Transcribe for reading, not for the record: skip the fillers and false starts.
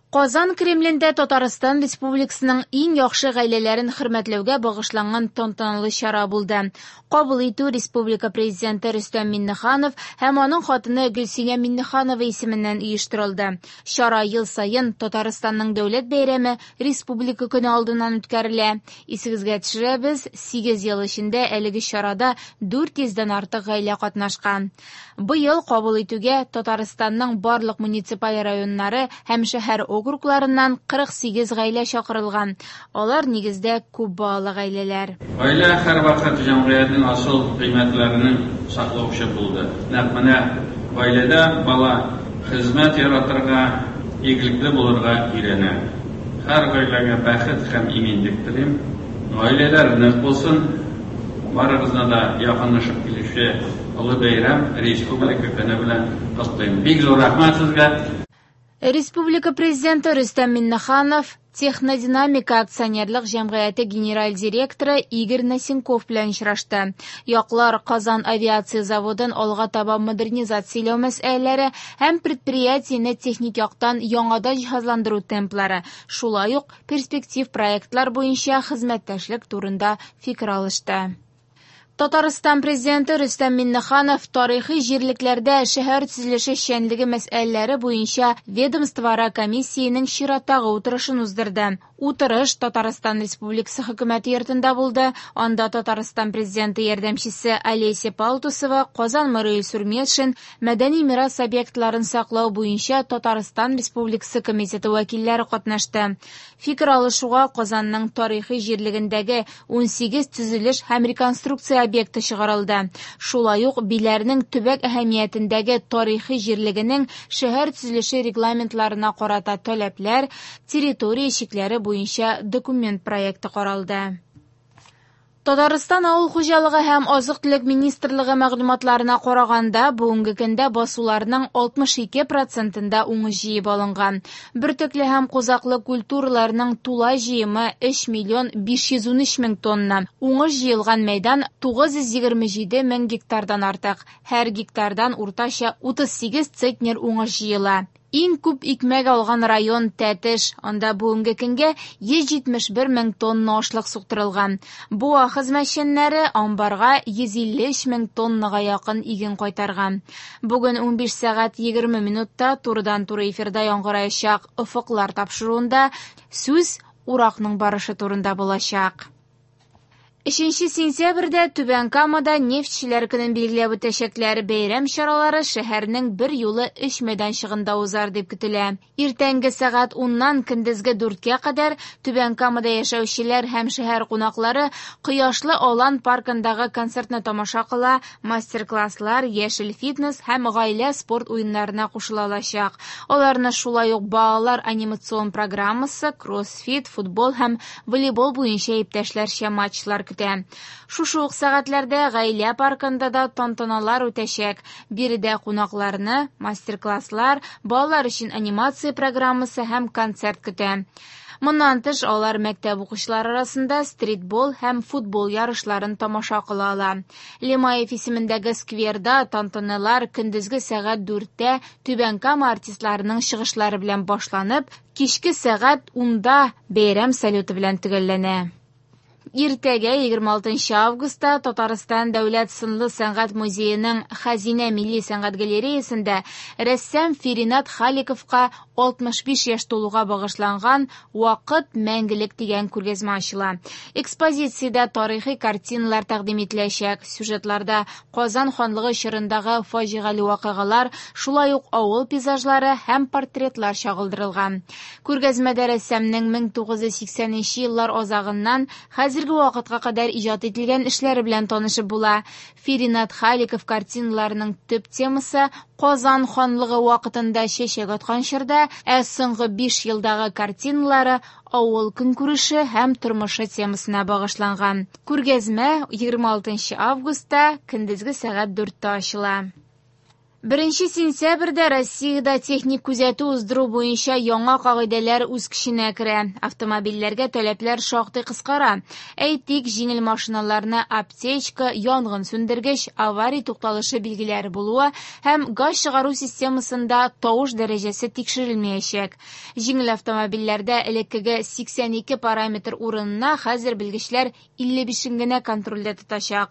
Казан Кремлендә Татарстан Республикасының иң яхшы гаиләләрен хөрмәтләүгә багышланган тантаналы чара булды. Кабул итү Республика Президенты Рөстәм Миңнеханов һәм аның хатыны Гөлсинә Миңнеханова исеменнән оештырылды. Чара ел саен Татарстанның дәүләт бәйрәме Республика көне алдыннан үткәрелә. Исегезгә төшерәбез, 8 ел эчендә әлеге чарада 400дән артык гаилә катнашкан. Быел кабул итүгә Татарстанның барлык муниципаль районнары һәм шәһәр округларыннан 48 гаилә чакырылган. Алар нигездә күп балалы гаиләләр. Гаилә һәрвакыт җәмгыятьнең асыл кыйммәтләрен саклаучы булды. Нәкъ менә гаиләдә бала хезмәт яратырга, игелекле булырга өйрәнә. Һәр гаиләгә бәхет һәм иминлек телим. Гаиләләр нык булсын. Барыгызны да якынлашып килүче олы бәйрәм Республика көне белән котлыйм. Бик зур рәхмәт сезгә. Республика Президенты Рөстәм Миңнеханов Технодинамика акционерлык җәмгыяте генераль директоры Игорь Насенков белән очрашты. Яклар Казан авиация заводын алга таба модернизацияләү мәсьәләләре һәм предприятиене техник яктан яңадан җиһазландыру темплары, шулай ук перспектив проектлар буенча хезмәттәшлек турында фикер алышты. Татарстан президенты Рөстәм Миңнеханов тарихи җирлекләрдә шәһәр төзелеше эшчәнлеге мәсьәләләре буенча ведомствара комиссиянең чираттагы утырышын уздырды. Утырыш Татарстан Республикасы хөкүмәте йортында булды. Анда Татарстан президенты ярдәмчесе Олеся Палтусова, Казан мэры Сурмешин, мәдәни мирас объектларын саклау буенча Татарстан Республикасы комитеты вәкилләре катнашты. Фикер алышуга Казанның тарихи җирлегендәге 18 төзелеш һәм реконструкция объекты чыгарылды. Шулай ук биләрнең төбәк әһәмиятендәге тарихи җирлегенең шәһәр төзелеше регламентларына карата таләпләр, территория чикләре буенча документ проекты каралды. Татарстан авыл хуҗалыгы һәм азык-төлек министрлыгы мәгълүматларына караганда, бүгенге көндә басуларның 62%-нда уңыш җыеп алынган. Бөртекле һәм кузаклы культураларның тулай җыемы 3,513,000 тонна. Уңыш җыелган мәйдан 927 мең гектардан артык. Һәр гектардан уртача 38 центнер уңыш җыела. Иң күп икмәк алган район Тәтеш. Анда бүгенге көнгә 171 мең тонна ашлык суктырылган. Буа хезмәтчәннәре амбарга 153 мең тоннага якын иген кайтарган. Бүген 15 сәгать 20 минутта турыдан-туры эфирда яңгыраячак офыклар тапшыруында сүз уракның барышы турында булачак. 3 сентябрьдә Түбән Камада нефтчеләр көнен билгеләп үтәчәкләр бәйрәм чаралары шәһәрнең бер юлы 3 мәйданчыгында узар дип көтелә. Иртәнге сәгать 10-нан көндезге 4-кә кадәр Түбән Камада яшәүчеләр һәм шәһәр кунаклары Кояшлы Алан паркындагы концертны тамаша кыла, мастер-класслар, яшел фитнес һәм гаилә спорт уеннарына кушыла алачак. Аларны шулай ук балалар анимацион программасы, кроссфит, футбол һәм волейбол буенча иптәшләрчә матчлар көтә. Шушы ук сәгатьләрдә гаилә паркында да тантаналар үтәчәк. Биредә кунакларны мастер-класслар, балалар өчен анимация программасы һәм концерт көтә. Моннан тыш алар мәктәп укучылары арасында стритбол һәм футбол ярышларын тамаша кыла ала. Лемаев исемендәге скверда тантаналар көндезге сәгать 4-тә Түбән Кама артистларының чыгышлары белән башланып, кичке сәгать 10-да бәйрәм салюты белән төгәлләнә. Иртәгә 26 августта Татарстан дәүләт сынлы сәнгать музееның Хәзинә милли сәнгать галереясендә рәссам Фиринат Халиковка 65 яшь тулуга багышланган «Вакыт мәңгелек» дигән күргәзмә ачыла. Экспозициядә тарихи картиналар тәкъдим ителәчәк. Сюжетларда Казан ханлыгы чорындагы фаҗигале вакыйгалар, шулай ук авыл пейзажлары һәм портретлар чагылдырылган. Күргәзмәдә рәссамның 1980 еллар азагыннан хәзерге вакытка кадәр иҗат ителгән эшләре белән танышып була. Фиринат Халиков картиналарының төп темасы Казан ханлыгы вакытында чәчәк аткан чорда, соңгы 5 елдагы картиналары авыл көнкүреше һәм тормышы темасына багышланган. Күргәзмә 26 августта көндезге сәгать 4-тә ачыла. 1 сентябрьдә Россиядә техник күзәтү уздыру буенча яңа кагыйдәләр үз көченә керә. Автомобильләргә таләпләр шактый кыскара. Әйтик, җиңел машиналарына аптечка, янгын сүндергеч, авария тукталышы билгеләре булуы һәм газ чыгару системасында тавыш дәрәҗәсе тикшерелмәячәк. Җиңел автомобильләрдә элеккеге 82 параметр урынына хәзер белгечләр 55-ен генә контрольдә тотачак.